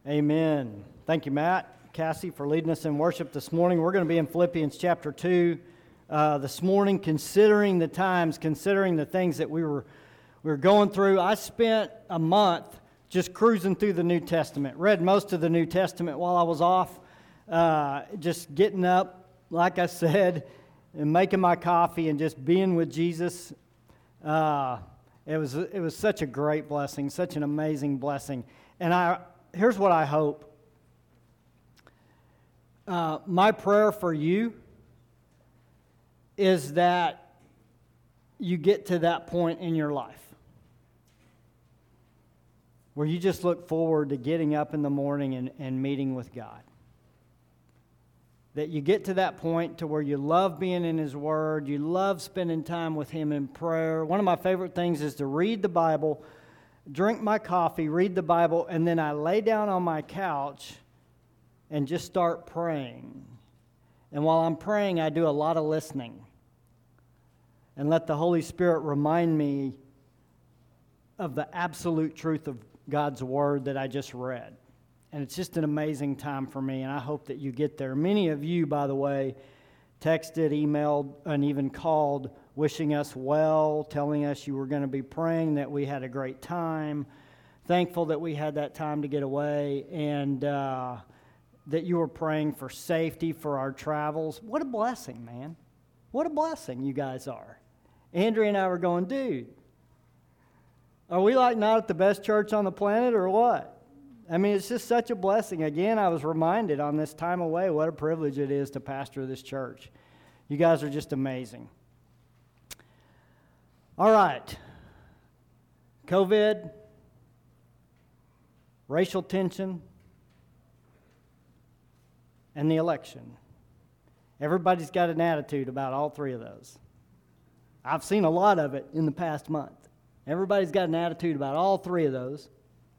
Amen. Thank you, Matt, Cassie, for leading us in worship this morning. We're going to be in Philippians chapter 2 this morning, considering the times, considering the things that we were going through. I spent a month just cruising through the New Testament, read most of the New Testament while I was off, just getting up, like I said, and making my coffee and just being with Jesus. It was such a great blessing, such an amazing blessing. And here's what I hope. My prayer for you is that you get to that point in your life where you just look forward to getting up in the morning and meeting with God. That you get to that point to where you love being in His Word, you love spending time with Him in prayer. One of my favorite things is to read the Bible, drink my coffee, read the Bible, and then I lay down on my couch and just start praying. And while I'm praying, I do a lot of listening and let the Holy Spirit remind me of the absolute truth of God's Word that I just read. And it's just an amazing time for me, and I hope that you get there. Many of you, by the way, texted, emailed, and even called wishing us well, telling us you were going to be praying, that we had a great time. Thankful that we had that time to get away, and that you were praying for safety for our travels. What a blessing, man. What a blessing you guys are. Andrea and I were going, dude, are we like not at the best church on the planet or what? I mean, it's just such a blessing. Again, I was reminded on this time away what a privilege it is to pastor this church. You guys are just amazing. All right. COVID, racial tension, and the election. Everybody's got an attitude about all three of those. I've seen a lot of it in the past month. Everybody's got an attitude about all three of those.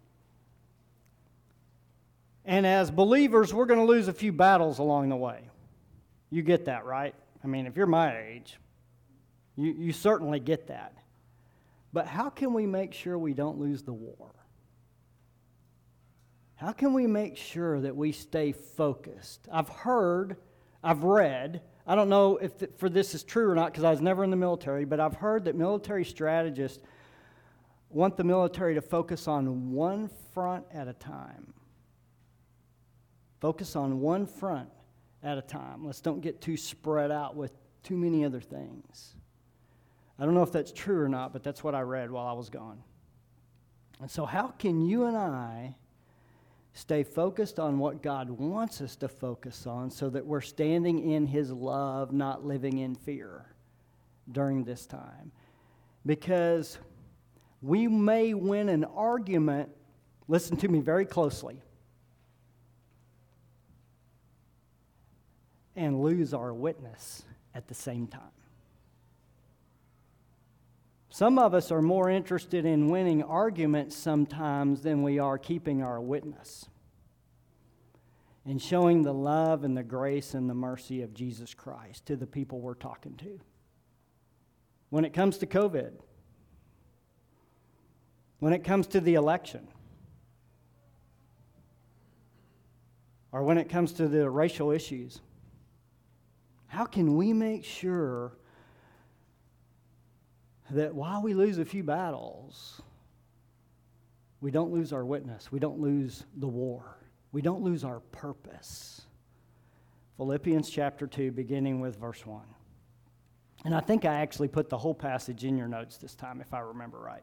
And as believers, we're going to lose a few battles along the way. You get that, right? I mean, if you're my age, you certainly get that. But how can we make sure we don't lose the war? How can we make sure that we stay focused? I've read, I don't know if for this is true or not because I was never in the military, but I've heard that military strategists want the military to focus on one front at a time. Focus on one front at a time. Let's don't get too spread out with too many other things. I don't know if that's true or not, but that's what I read while I was gone. And so how can you and I stay focused on what God wants us to focus on so that we're standing in His love, not living in fear during this time? Because we may win an argument, listen to me very closely, and lose our witness at the same time. Some of us are more interested in winning arguments sometimes than we are keeping our witness and showing the love and the grace and the mercy of Jesus Christ to the people we're talking to. When it comes to COVID, when it comes to the election, or when it comes to the racial issues, how can we make sure that while we lose a few battles, we don't lose our witness, we don't lose the war, we don't lose our purpose? Philippians chapter 2, beginning with verse 1. And I think I actually put the whole passage in your notes this time, if I remember right.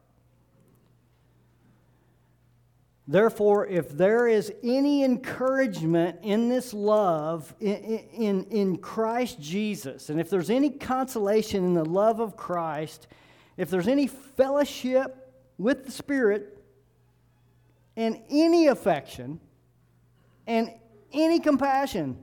Therefore, if there is any encouragement in this love in Christ Jesus, and if there's any consolation in the love of Christ, if there's any fellowship with the Spirit, and any affection, and any compassion,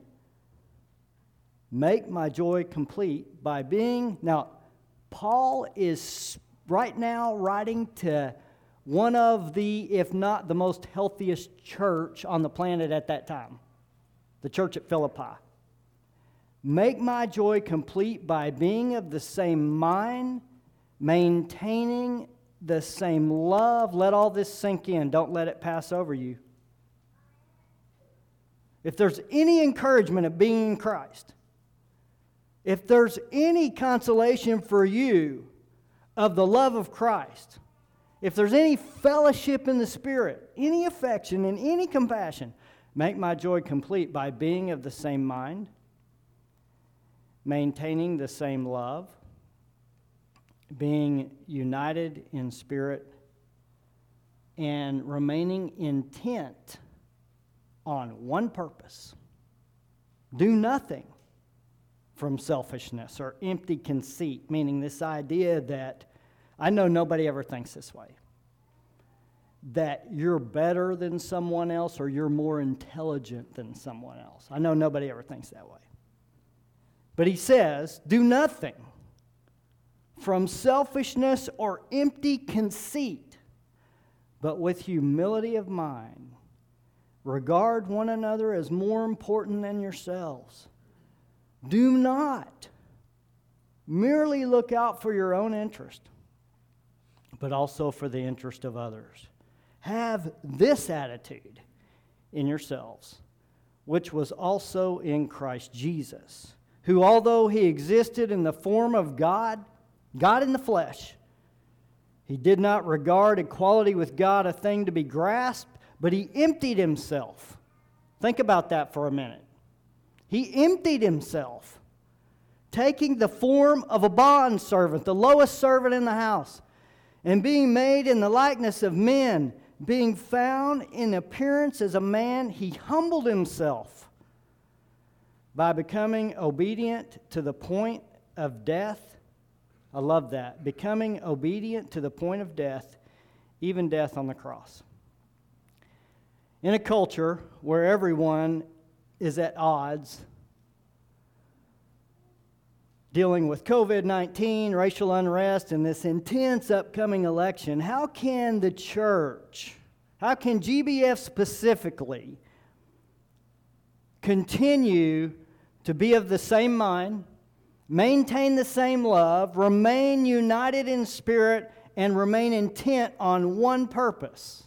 make my joy complete by being... Now, Paul is right now writing to one of the, if not the most healthiest church on the planet at that time, the church at Philippi. Make my joy complete by being of the same mind, maintaining the same love. Let all this sink in. Don't let it pass over you. if there's any encouragement of being in Christ, if there's any consolation for you of the love of Christ, if there's any fellowship in the Spirit, any affection and any compassion, make my joy complete by being of the same mind, maintaining the same love, being united in spirit, and remaining intent on one purpose. Do nothing from selfishness or empty conceit, meaning this idea that I know nobody ever thinks this way, that you're better than someone else or you're more intelligent than someone else. I know nobody ever thinks that way. But he says, do nothing from selfishness or empty conceit, but with humility of mind, regard one another as more important than yourselves. Do not merely look out for your own interest, but also for the interest of others. Have this attitude in yourselves, which was also in Christ Jesus, who, although he existed in the form of God, God in the flesh, he did not regard equality with God a thing to be grasped, but he emptied himself. Think about that for a minute. He emptied himself, taking the form of a bondservant, the lowest servant in the house, and being made in the likeness of men, being found in appearance as a man, he humbled himself by becoming obedient to the point of death. I love that. Becoming obedient to the point of death, even death on the cross. In a culture where everyone is at odds, dealing with COVID-19, racial unrest, and this intense upcoming election, how can the church, how can GBF specifically continue to be of the same mind, maintain the same love, remain united in spirit, and remain intent on one purpose?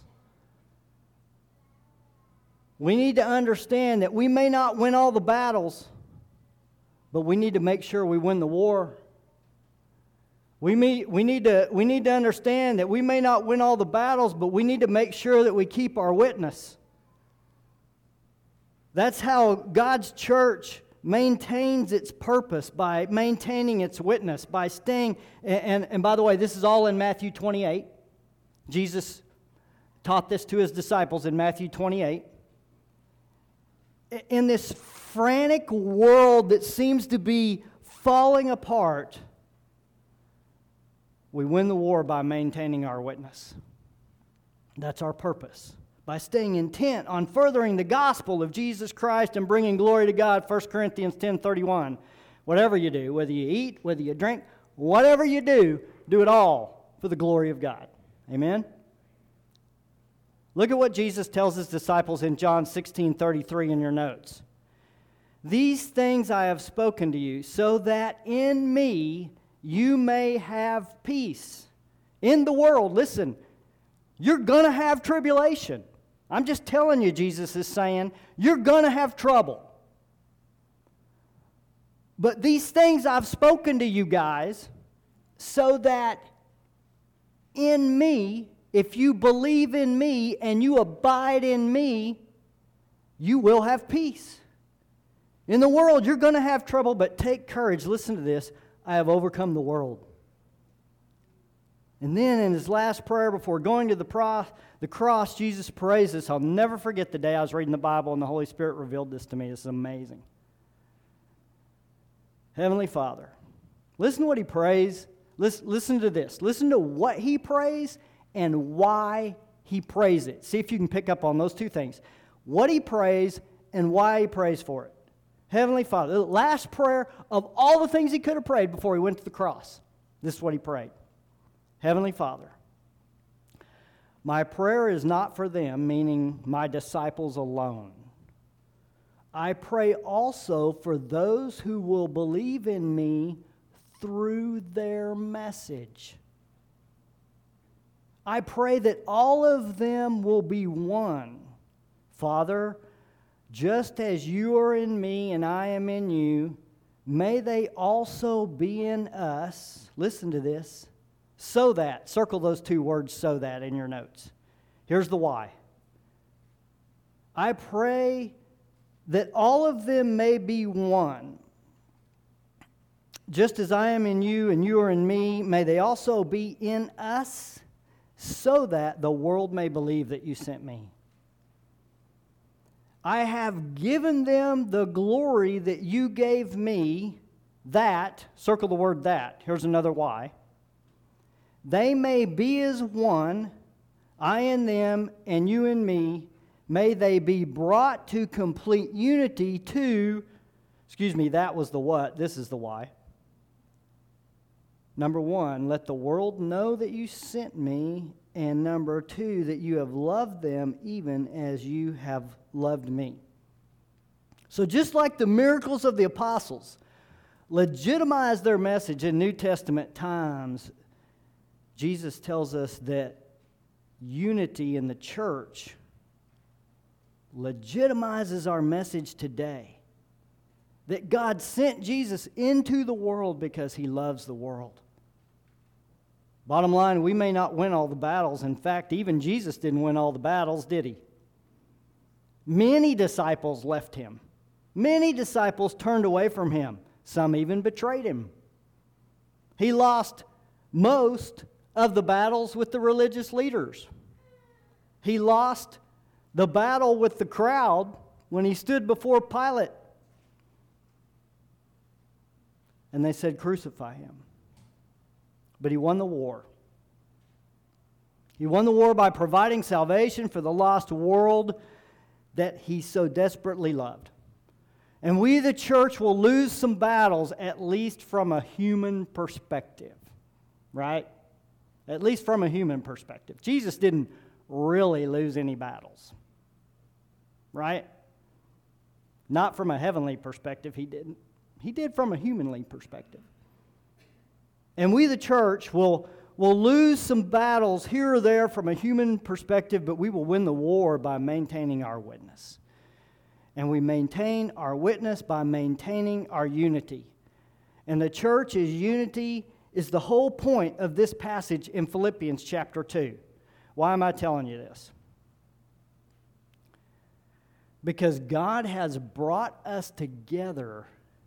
We need to understand that we may not win all the battles, but we need to make sure we win the war. We need to understand that we may not win all the battles, but we need to make sure that we keep our witness. That's how God's church maintains its purpose, by maintaining its witness, by staying, and by the way, this is all in Matthew 28. Jesus taught this to his disciples in Matthew 28. In this frantic world that seems to be falling apart, we win the war by maintaining our witness. That's our purpose. By staying intent on furthering the gospel of Jesus Christ and bringing glory to God, 1 Corinthians 10:31. Whatever you do, whether you eat, whether you drink, whatever you do it all for the glory of God. Amen? Look at what Jesus tells his disciples in John 16:33 in your notes. These things I have spoken to you, so that in me you may have peace. In the world, listen, you're going to have tribulation. I'm just telling you, Jesus is saying, you're going to have trouble. But these things I've spoken to you guys, so that in me, if you believe in me and you abide in me, you will have peace. In the world, you're going to have trouble, but take courage. Listen to this. I have overcome the world. And then in his last prayer before going to the cross, Jesus prays this. I'll never forget the day I was reading the Bible and the Holy Spirit revealed this to me. This is amazing. Heavenly Father, listen to what he prays. Listen to this. Listen to what he prays and why he prays it. See if you can pick up on those two things. What he prays and why he prays for it. Heavenly Father, the last prayer of all the things he could have prayed before he went to the cross. This is what he prayed. Heavenly Father, my prayer is not for them, meaning my disciples alone. I pray also for those who will believe in me through their message. I pray that all of them will be one. Father, just as you are in me and I am in you, may they also be in us. Listen to this. So that, circle those two words, so that, in your notes. Here's the why. I pray that all of them may be one. Just as I am in you and you are in me, may they also be in us, so that the world may believe that you sent me. I have given them the glory that you gave me, that, circle the word that, here's another why. They may be as one, I in them and you in me, may they be brought to complete unity to, that was the what, this is the why. Number one, let the world know that you sent me, and number two, that you have loved them even as you have loved me. So just like the miracles of the apostles legitimize their message in New Testament times, Jesus tells us that unity in the church legitimizes our message today. That God sent Jesus into the world because he loves the world. Bottom line, we may not win all the battles. In fact, even Jesus didn't win all the battles, did he? Many disciples left him. Many disciples turned away from him. Some even betrayed him. He lost most of the battles with the religious leaders. He lost the battle with the crowd when he stood before Pilate. And they said, crucify him. But he won the war. He won the war by providing salvation for the lost world that he so desperately loved. And we, the church, will lose some battles, at least from a human perspective. Right? At least from a human perspective. Jesus didn't really lose any battles. Right? Not from a heavenly perspective, he didn't. He did from a humanly perspective. And we, the church, will lose some battles here or there from a human perspective, but we will win the war by maintaining our witness. And we maintain our witness by maintaining our unity. And the church's unity is the whole point of this passage in Philippians chapter 2. Why am I telling you this? Because God has brought us together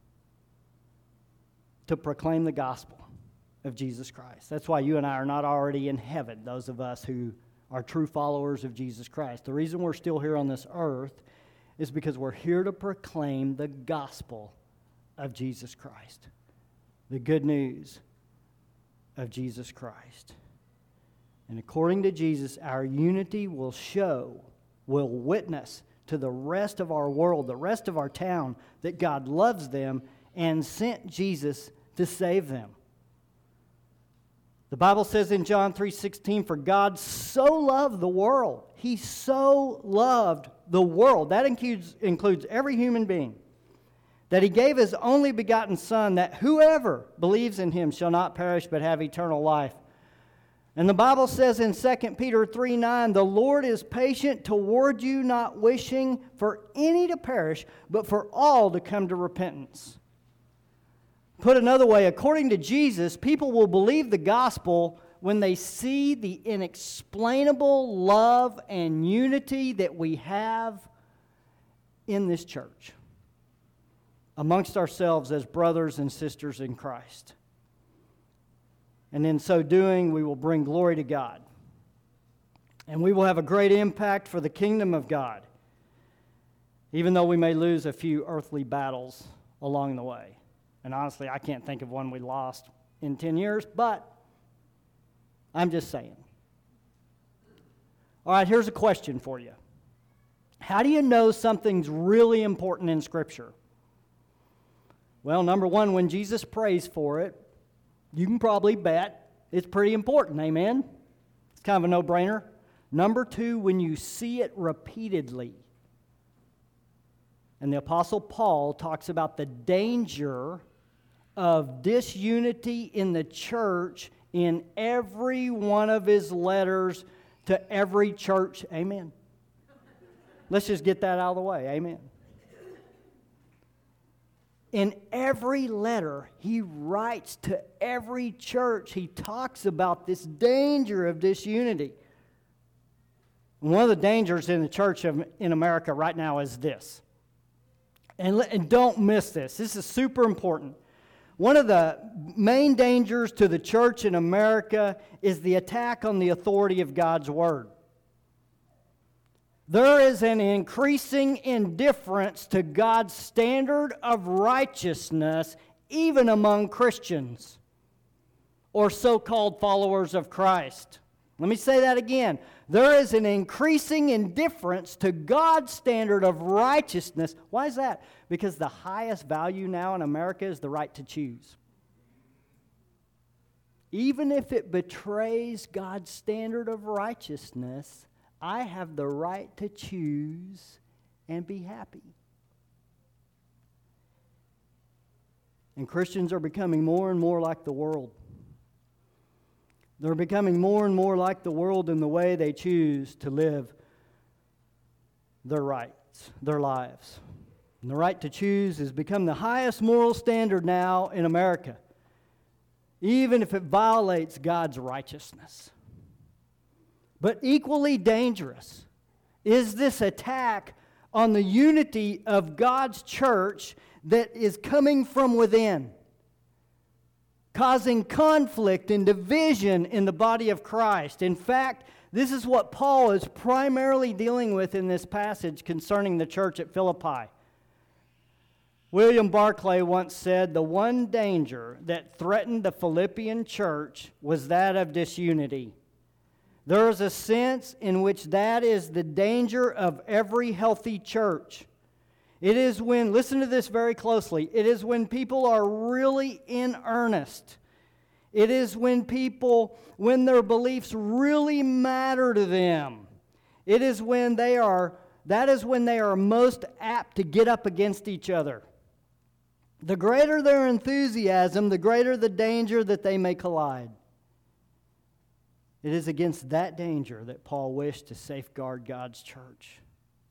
to proclaim the gospel of Jesus Christ. That's why you and I are not already in heaven, those of us who are true followers of Jesus Christ. The reason we're still here on this earth is because we're here to proclaim the gospel of Jesus Christ, the good news of Jesus Christ. And according to Jesus, our unity will witness to the rest of our world, the rest of our town, that God loves them and sent Jesus to save them. The Bible says in John 3:16, for God so loved the world. He so loved the world. That includes every human being. That he gave his only begotten Son, that whoever believes in him shall not perish but have eternal life. And the Bible says in 2 Peter 3:9, the Lord is patient toward you, not wishing for any to perish, but for all to come to repentance. Put another way, according to Jesus, people will believe the gospel when they see the inexplainable love and unity that we have in this church amongst ourselves as brothers and sisters in Christ. And in so doing, we will bring glory to God. And we will have a great impact for the kingdom of God, even though we may lose a few earthly battles along the way. And honestly, I can't think of one we lost in 10 years, but I'm just saying. All right, here's a question for you. How do you know something's really important in Scripture? Well, number one, when Jesus prays for it, you can probably bet it's pretty important, amen? It's kind of a no-brainer. Number two, when you see it repeatedly. And the Apostle Paul talks about the danger of disunity in the church in every one of his letters to every church. Amen. Let's just get that out of the way. Amen. In every letter he writes to every church, he talks about this danger of disunity. One of the dangers in the church in America right now is this. And don't miss this. This is super important. One of the main dangers to the church in America is the attack on the authority of God's Word. There is an increasing indifference to God's standard of righteousness, even among Christians or so-called followers of Christ. Let me say that again. There is an increasing indifference to God's standard of righteousness. Why is that? Because the highest value now in America is the right to choose. Even if it betrays God's standard of righteousness, I have the right to choose and be happy. And Christians are becoming more and more like the world. They're becoming more and more like the world in the way they choose to live their rights, their lives. And the right to choose has become the highest moral standard now in America, even if it violates God's righteousness. But equally dangerous is this attack on the unity of God's church that is coming from within, causing conflict and division in the body of Christ. In fact, this is what Paul is primarily dealing with in this passage concerning the church at Philippi. William Barclay once said, "The one danger that threatened the Philippian church was that of disunity. There is a sense in which that is the danger of every healthy church. It is when, listen to this very closely, it is when people are really in earnest. It is when their beliefs really matter to them. It is when that is when they are most apt to get up against each other. The greater their enthusiasm, the greater the danger that they may collide." It is against that danger that Paul wished to safeguard God's church.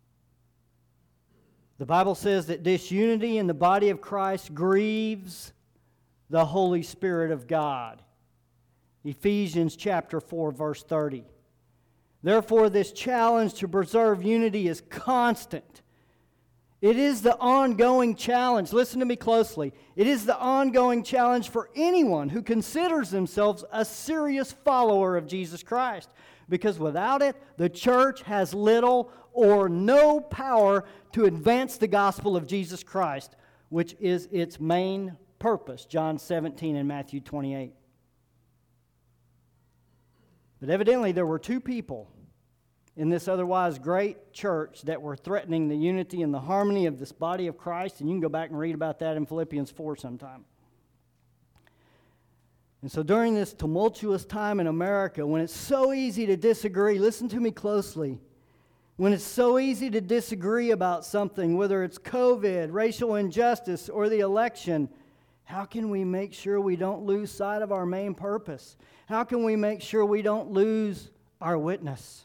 The Bible says that disunity in the body of Christ grieves the Holy Spirit of God. Ephesians chapter 4, verse 30. Therefore, this challenge to preserve unity is constant. It is the ongoing challenge. Listen to me closely. It is the ongoing challenge for anyone who considers themselves a serious follower of Jesus Christ. Because without it, the church has little or no power to advance the gospel of Jesus Christ, which is its main purpose. John 17 and Matthew 28. But evidently there were two people in this otherwise great church that were threatening the unity and the harmony of this body of Christ. And you can go back and read about that in Philippians 4 sometime. And so during this tumultuous time in America, when it's so easy to disagree, listen to me closely. When it's so easy to disagree about something, whether it's COVID, racial injustice, or the election, how can we make sure we don't lose sight of our main purpose? How can we make sure we don't lose our witness?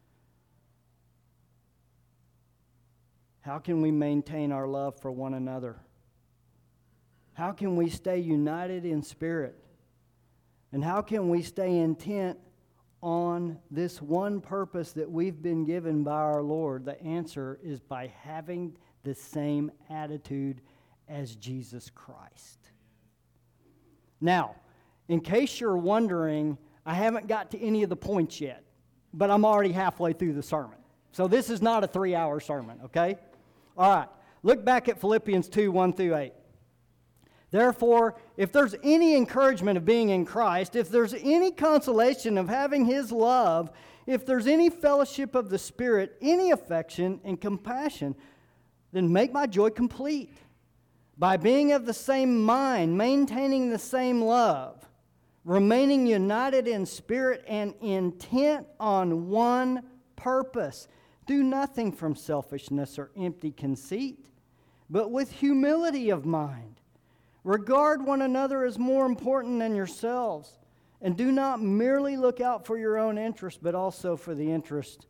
How can we maintain our love for one another? How can we stay united in spirit? And how can we stay intent on this one purpose that we've been given by our Lord? The answer is by having the same attitude as Jesus Christ. Now, in case you're wondering, I haven't got to any of the points yet, but I'm already halfway through the sermon. So this is not a 3-hour sermon, okay? All right, look back at Philippians 2, 1 through 8. Therefore, if there's any encouragement of being in Christ, if there's any consolation of having His love, if there's any fellowship of the Spirit, any affection and compassion, then make my joy complete by being of the same mind, maintaining the same love, remaining united in spirit and intent on one purpose. Do nothing from selfishness or empty conceit, but with humility of mind. Regard one another as more important than yourselves, and do not merely look out for your own interest, but also for the interest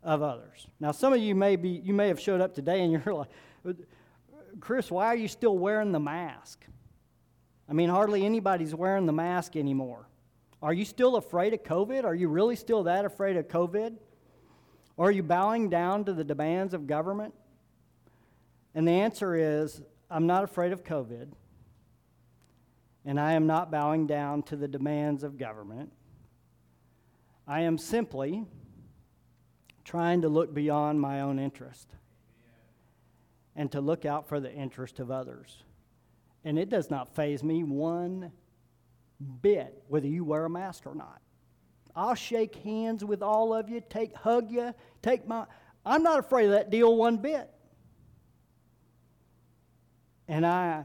of others. Now, some of you may have showed up today and you're like, Chris, why are you still wearing the mask? I mean, hardly anybody's wearing the mask anymore. Are you still afraid of COVID? Are you really still that afraid of COVID? Or are you bowing down to the demands of government? And the answer is, I'm not afraid of COVID, and I am not bowing down to the demands of government. I am simply trying to look beyond my own interest and to look out for the interest of others. And it does not faze me one bit whether you wear a mask or not. I'll shake hands with all of you, hug you, I'm not afraid of that deal one bit. And I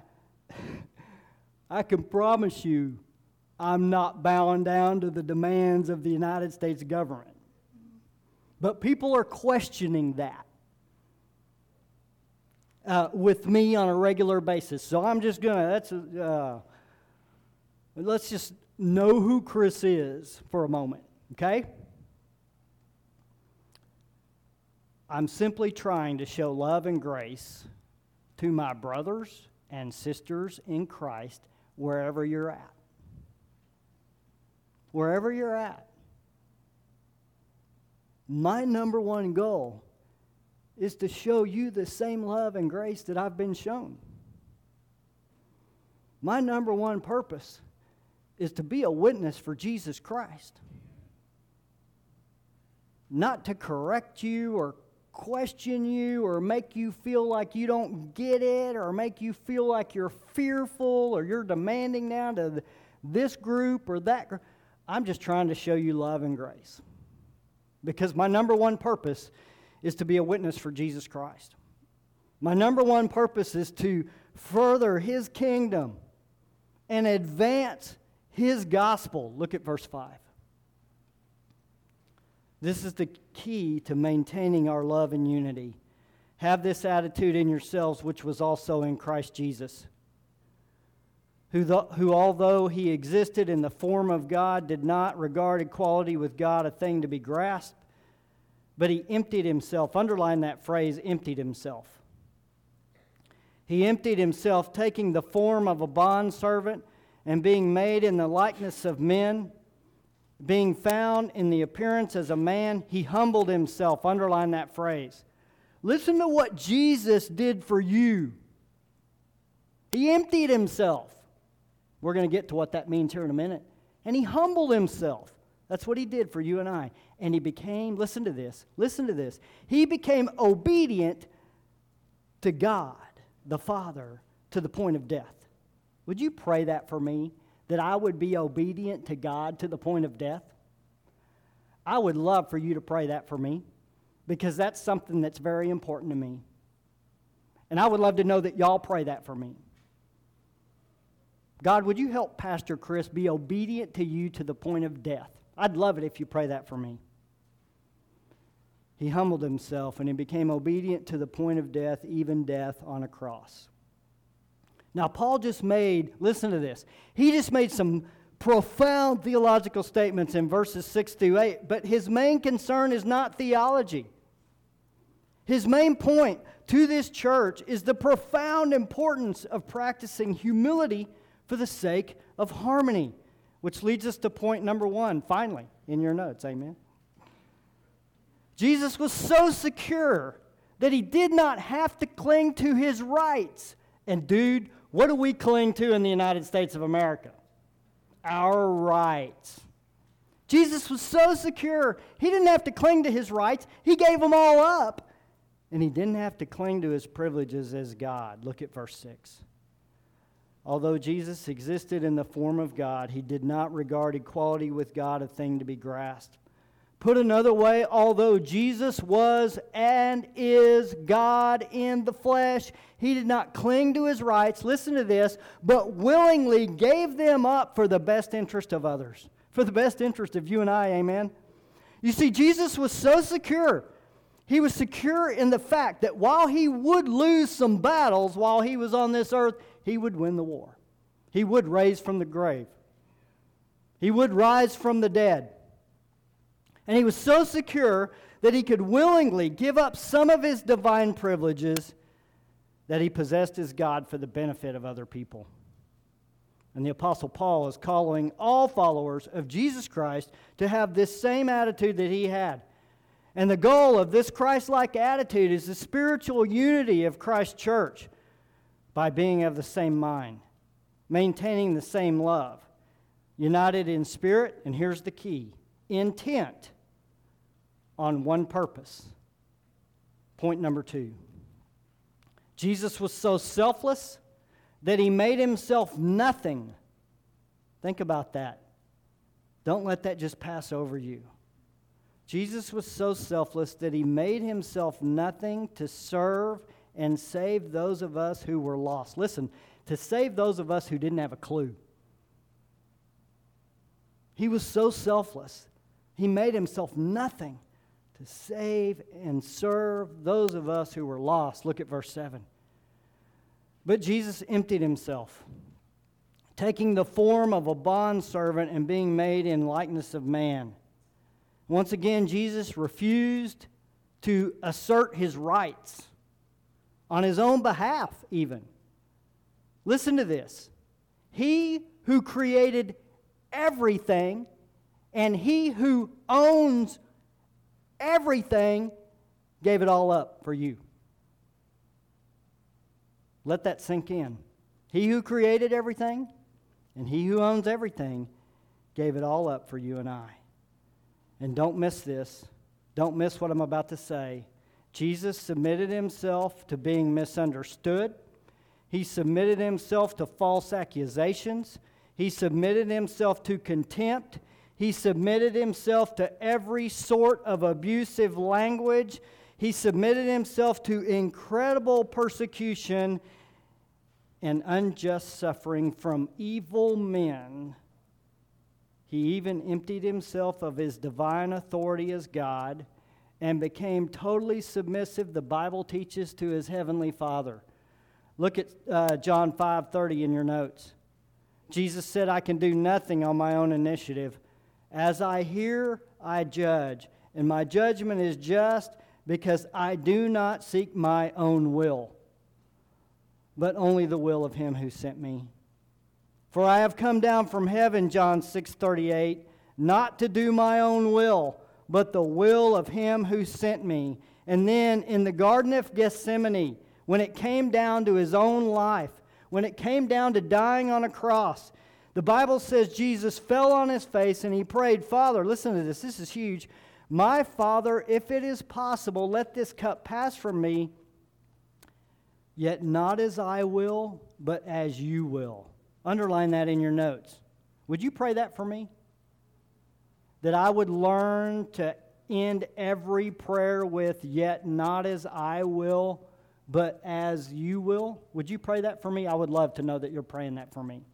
can promise you, I'm not bowing down to the demands of the United States government. But people are questioning that with me on a regular basis. So I'm just let's just know who Chris is for a moment, okay? I'm simply trying to show love and grace to my brothers and sisters in Christ wherever you're at. Wherever you're at. My number one goal is to show you the same love and grace that I've been shown. My number one purpose is to be a witness for Jesus Christ. Not to correct you or question you or make you feel like you don't get it or make you feel like you're fearful or you're demanding now to this group or that group. I'm just trying to show you love and grace. Because my number one purpose is to be a witness for Jesus Christ. My number one purpose is to further His kingdom and advance His gospel. Look at verse 5. This is the key to maintaining our love and unity. Have this attitude in yourselves, which was also in Christ Jesus, who although He existed in the form of God, did not regard equality with God a thing to be grasped, but He emptied Himself. Underline that phrase, emptied Himself. He emptied Himself, taking the form of a bondservant and being made in the likeness of men. Being found in the appearance as a man, He humbled Himself. Underline that phrase. Listen to what Jesus did for you. He emptied Himself. We're going to get to what that means here in a minute. And He humbled Himself. That's what He did for you and I. And He became, listen to this, He became obedient to God, the Father, to the point of death. Would you pray that for me? That I would be obedient to God to the point of death? I would love for you to pray that for me, because that's something that's very important to me. And I would love to know that y'all pray that for me. God, would you help Pastor Chris be obedient to you to the point of death? I'd love it if you pray that for me. He humbled Himself and He became obedient to the point of death, even death on a cross. Now, Paul just made, listen to this, he just made some profound theological statements in verses 6 through 8, but his main concern is not theology. His main point to this church is the profound importance of practicing humility for the sake of harmony, which leads us to point number 1, finally, in your notes, amen. Jesus was so secure that He did not have to cling to His rights. And dude, what do we cling to in the United States of America? Our rights. Jesus was so secure, He didn't have to cling to His rights. He gave them all up. And He didn't have to cling to His privileges as God. Look at verse 6. Although Jesus existed in the form of God, He did not regard equality with God a thing to be grasped. Put another way, although Jesus was and is God in the flesh, He did not cling to His rights, listen to this, but willingly gave them up for the best interest of others. For the best interest of you and I, amen? You see, Jesus was so secure. He was secure in the fact that while He would lose some battles while He was on this earth, He would win the war. He would raise from the grave. He would rise from the dead. And He was so secure that he could willingly give up some of his divine privileges that he possessed as God for the benefit of other people. And the Apostle Paul is calling all followers of Jesus Christ to have this same attitude that he had. And the goal of this Christ-like attitude is the spiritual unity of Christ's church by being of the same mind, maintaining the same love, united in spirit, and here's the key, intent on one purpose. Point number 2. Jesus was so selfless that he made himself nothing. Think about that. Don't let that just pass over you. Jesus was so selfless that he made himself nothing to serve and save those of us who were lost. Listen, to save those of us who didn't have a clue. He was so selfless. He made himself nothing to save and serve those of us who were lost. Look at verse 7. But Jesus emptied himself, taking the form of a bondservant and being made in likeness of man. Once again, Jesus refused to assert his rights on his own behalf even. Listen to this. He who created everything and he who owns everything gave it all up for you. Let that sink in. He who created everything and he who owns everything gave it all up for you and I. And don't miss this. Don't miss what I'm about to say. Jesus submitted himself to being misunderstood. He submitted himself to false accusations. He submitted himself to contempt. He submitted himself to every sort of abusive language. He submitted himself to incredible persecution and unjust suffering from evil men. He even emptied himself of his divine authority as God and became totally submissive, the Bible teaches, to his heavenly Father. Look at John 5:30 in your notes. Jesus said, I can do nothing on my own initiative. As I hear, I judge, and my judgment is just because I do not seek my own will, but only the will of him who sent me. For I have come down from heaven, John 6:38, not to do my own will, but the will of him who sent me. And then in the Garden of Gethsemane, when it came down to his own life, when it came down to dying on a cross, the Bible says Jesus fell on his face and he prayed, Father, listen to this is huge. My Father, if it is possible, let this cup pass from me, yet not as I will, but as you will. Underline that in your notes. Would you pray that for me? That I would learn to end every prayer with, yet not as I will, but as you will. Would you pray that for me? I would love to know that you're praying that for me.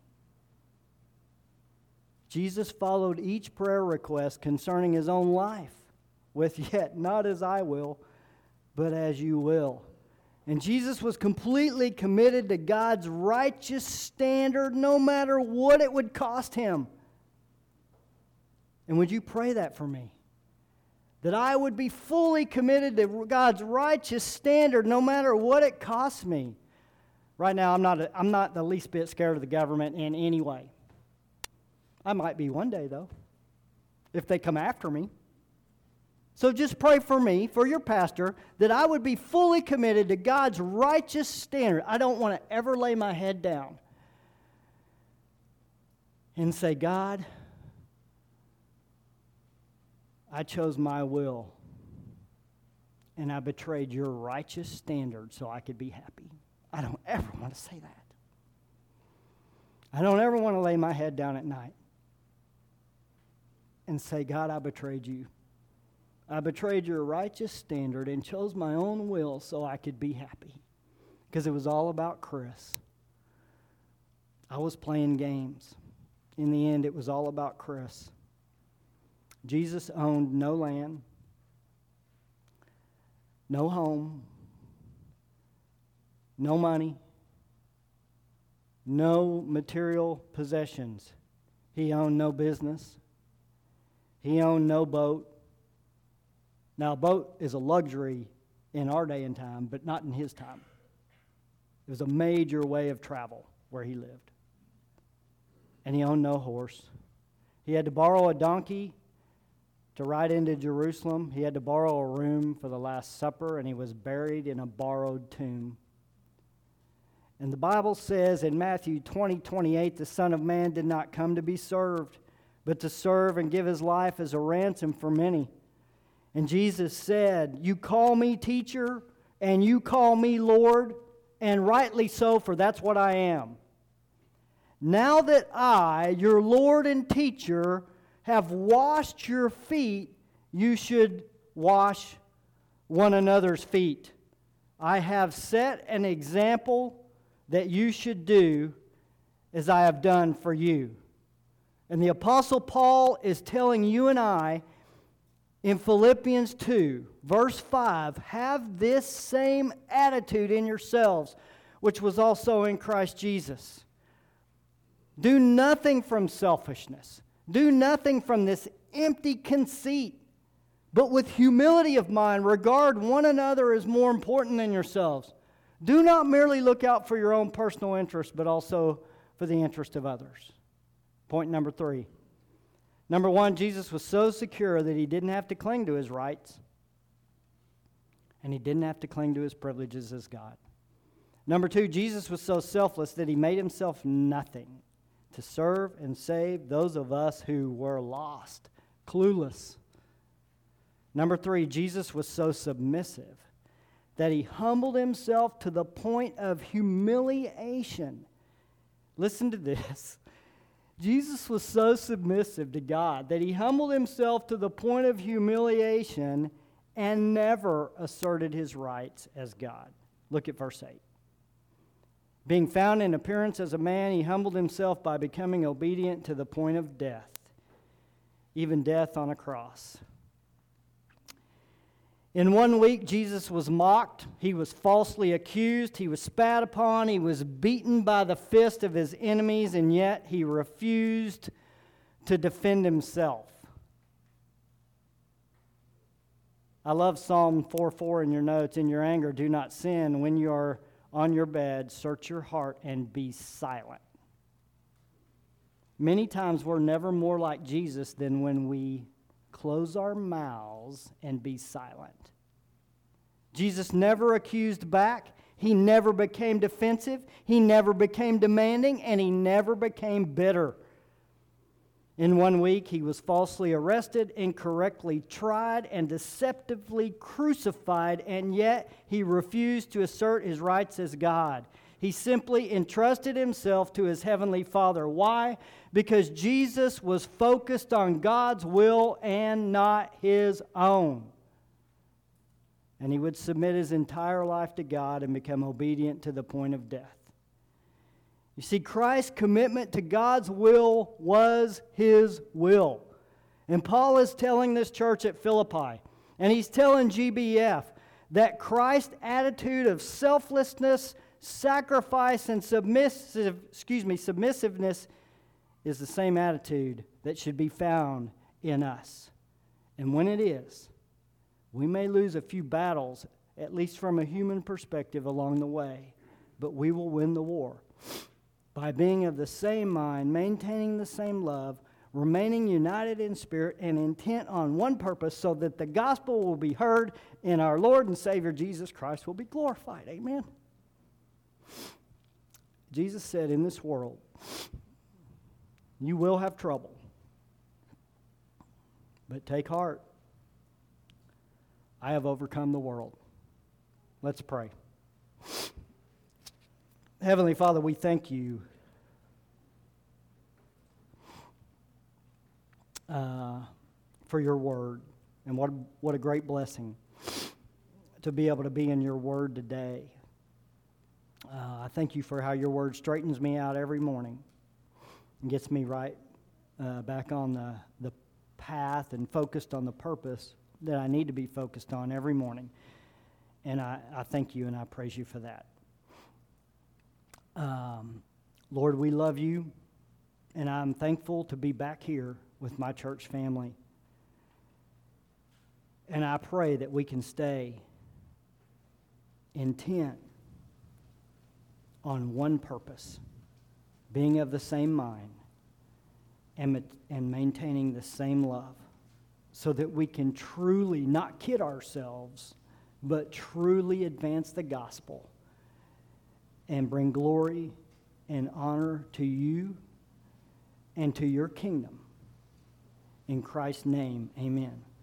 Jesus followed each prayer request concerning his own life with, yet not as I will, but as you will. And Jesus was completely committed to God's righteous standard no matter what it would cost him. And would you pray that for me? That I would be fully committed to God's righteous standard no matter what it costs me. Right now, I'm not the least bit scared of the government in any way. I might be one day, though, if they come after me. So just pray for me, for your pastor, that I would be fully committed to God's righteous standard. I don't want to ever lay my head down and say, God, I chose my will, and I betrayed your righteous standard so I could be happy. I don't ever want to say that. I don't ever want to lay my head down at night and say, God, I betrayed you. I betrayed your righteous standard and chose my own will so I could be happy. Because it was all about Chris. I was playing games. In the end, it was all about Chris. Jesus owned no land, no home, no money, no material possessions. He owned no business. He owned no boat. Now, a boat is a luxury in our day and time, but not in his time. It was a major way of travel where he lived. And he owned no horse. He had to borrow a donkey to ride into Jerusalem. He had to borrow a room for the Last Supper, and he was buried in a borrowed tomb. And the Bible says in Matthew 20:28, the Son of Man did not come to be served, but to serve and give his life as a ransom for many. And Jesus said, you call me teacher, and you call me Lord, and rightly so, for that's what I am. Now that I, your Lord and teacher, have washed your feet, you should wash one another's feet. I have set an example that you should do as I have done for you. And the Apostle Paul is telling you and I in Philippians 2, verse 5, have this same attitude in yourselves, which was also in Christ Jesus. Do nothing from selfishness. Do nothing from this empty conceit, but with humility of mind, regard one another as more important than yourselves. Do not merely look out for your own personal interest, but also for the interest of others. Point number 3. Number 1, Jesus was so secure that he didn't have to cling to his rights, and he didn't have to cling to his privileges as God. Number 2, Jesus was so selfless that he made himself nothing to serve and save those of us who were lost, clueless. Number 3, Jesus was so submissive that he humbled himself to the point of humiliation. Listen to this. Jesus was so submissive to God that he humbled himself to the point of humiliation and never asserted his rights as God. Look at verse 8. Being found in appearance as a man, he humbled himself by becoming obedient to the point of death, even death on a cross. In 1 week, Jesus was mocked, he was falsely accused, he was spat upon, he was beaten by the fist of his enemies, and yet he refused to defend himself. I love Psalm 4:4 in your notes. In your anger, do not sin. When you are on your bed, search your heart and be silent. Many times we're never more like Jesus than when we close our mouths and be silent. Jesus never accused back. He never became defensive. He never became demanding, and he never became bitter. In 1 week, he was falsely arrested, incorrectly tried, and deceptively crucified, and yet he refused to assert his rights as God. He simply entrusted himself to his heavenly Father. Why? Because Jesus was focused on God's will and not his own. And he would submit his entire life to God and become obedient to the point of death. You see, Christ's commitment to God's will was his will. And Paul is telling this church at Philippi, and he's telling GBF, that Christ's attitude of selflessness, sacrifice, and submissiveness is the same attitude that should be found in us. And when it is, we may lose a few battles, at least from a human perspective, along the way, but we will win the war by being of the same mind, maintaining the same love, remaining united in spirit, and intent on one purpose, so that the gospel will be heard and our Lord and Savior Jesus Christ will be glorified. Amen. Jesus said, in this world, you will have trouble, but take heart. I have overcome the world. Let's pray. Heavenly Father, we thank you for your word. And what a great blessing to be able to be in your word today. I thank you for how your word straightens me out every morning and gets me right back on the path and focused on the purpose that I need to be focused on every morning. And I thank you and I praise you for that. Lord, we love you, and I'm thankful to be back here with my church family. And I pray that we can stay intent on one purpose, being of the same mind and maintaining the same love, so that we can truly not kid ourselves, but truly advance the gospel and bring glory and honor to you and to your kingdom. In Christ's name, amen.